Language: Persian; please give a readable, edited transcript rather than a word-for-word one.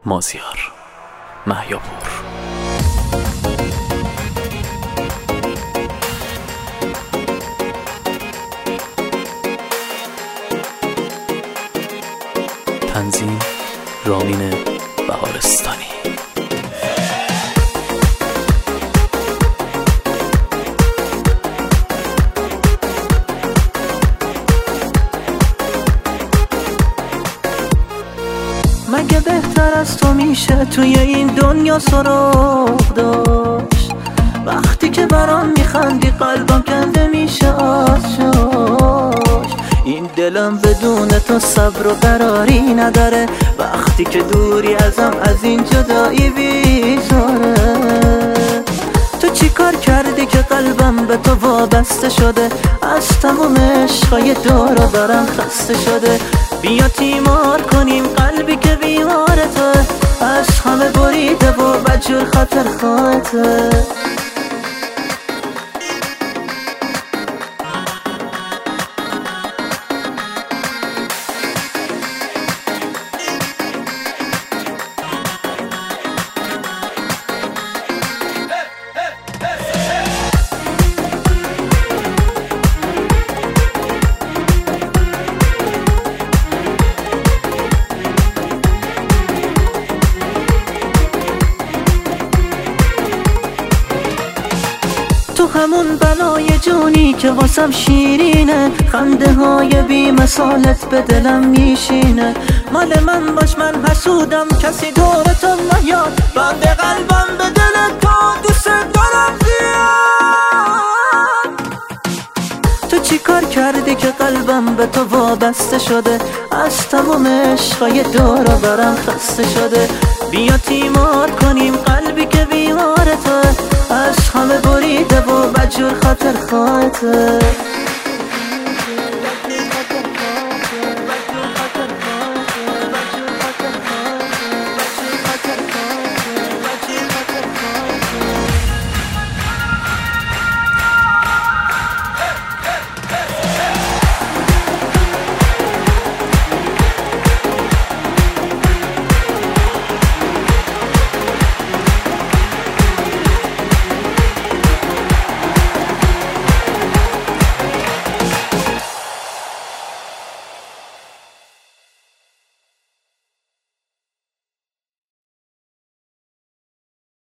مازیار مهیاپور. تنظیم رامین بهارستانی. مگه بهتر از تو میشه توی این دنیا سراغ داشت؟ وقتی که برام میخندی قلبم کنده میشه آتشاش. این دلم بدون تو صبر و قراری نداره، وقتی که دوری ازم از این جدایی بیزاره. تو چی کار کردی که قلبم به تو وابسته شده؟ از تمام عشقای دور و برم خسته شده. بیا تیمار کنیم قلبی که بیمار تو، از همه بریده و بدجور خاطر خواهته. تو همون بلای جونی که واسم شیرینه، خنده های بی مثالت به دلم میشینه. مال من باش من حسودم کسی دور تو نیاد، بند قلبم به دل تو دوست دارم زیاد. تو چی کار کردی که قلبم به تو وابسته شده؟ از تمام عشقای دور و برم خسته شده. بیا تیمار کنیم قلبی که بیمار تو، از همه بریده و بدجور خاطر خواهته.